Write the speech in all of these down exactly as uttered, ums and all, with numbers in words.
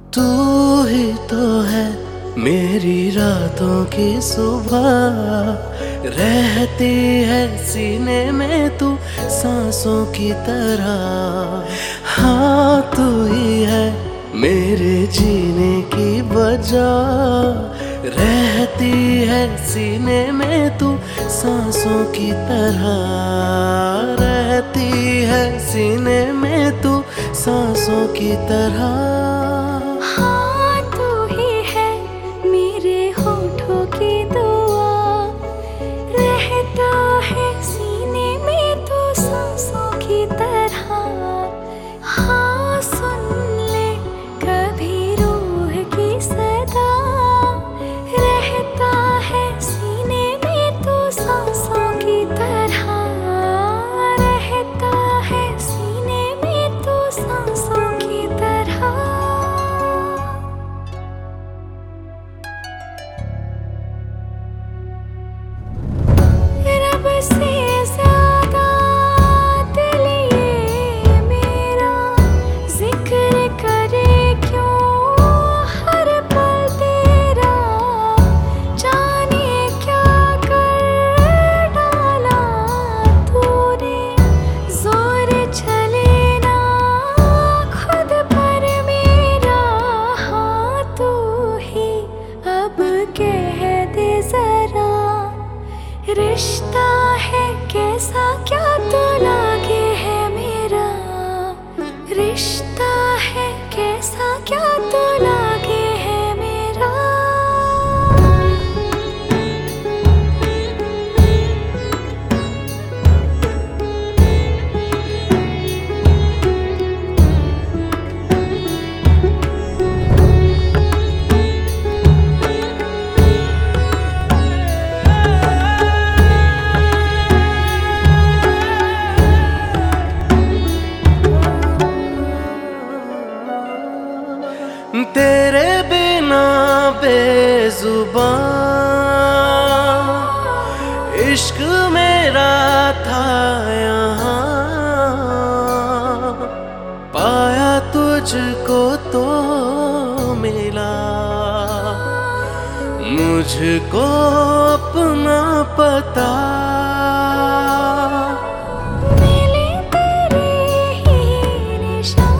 तू ही तो है मेरी रातों की सुबह, रहती है सीने में तू सांसों की तरह। हाँ तू ही है मेरे जीने की वजह, रहती है सीने में तू सांसों की तरह, रहती है सीने में तू सांसों की तरह। हाँ तू ही है मेरे होठों की दुआ, रहता है सीने में तू सांसों की तरह। हाँ सुन ले कभी रूह की सदा, रहता है सीने में तू सांसों की तरह, रहता है सीने में तू सांसों की तरह। रब से ज़्यादा दिल ये मेरा जिक्र करे क्यों हर पल तेरा, जाने क्या कर डाला तूने, जोर चले ना खुद पर मेरा। हाँ तू ही अब कह दे जरा, रिश्ता है कैसा क्या तो लागे है मेरा, रिश्ता है कैसा क्या तो लागे है मेरा। तेरे बिना बेजुबान इश्क मेरा था यहाँ, पाया तुझको तो मिला मुझको अपना पता। मिले तेरे ही निशान,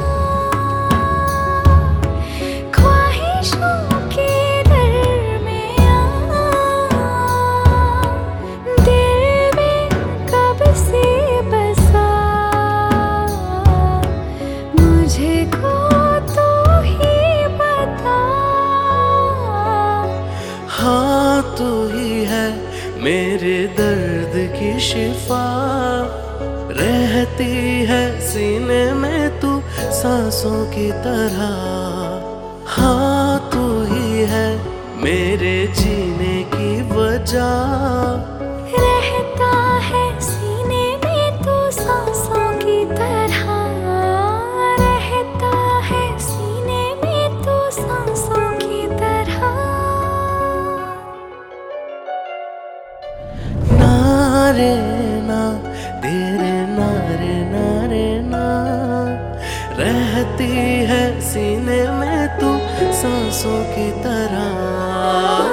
ख्वाहिशों के दरमियां, दिल में कब से बसा, मुझको तो ही बता। हाँ तू ही है मेरे दर्द की शिफा, रहती है सीने में तू सांसों की तरह। हाँ तू ही है मेरे जीने की वजह, रहता है सीने में तू सांसों की तरह, रहता है सीने में तू सांसों की तरह। नारे ना तेरे नारे नारे ना, रहती है सीने में तू सांसों की तरह।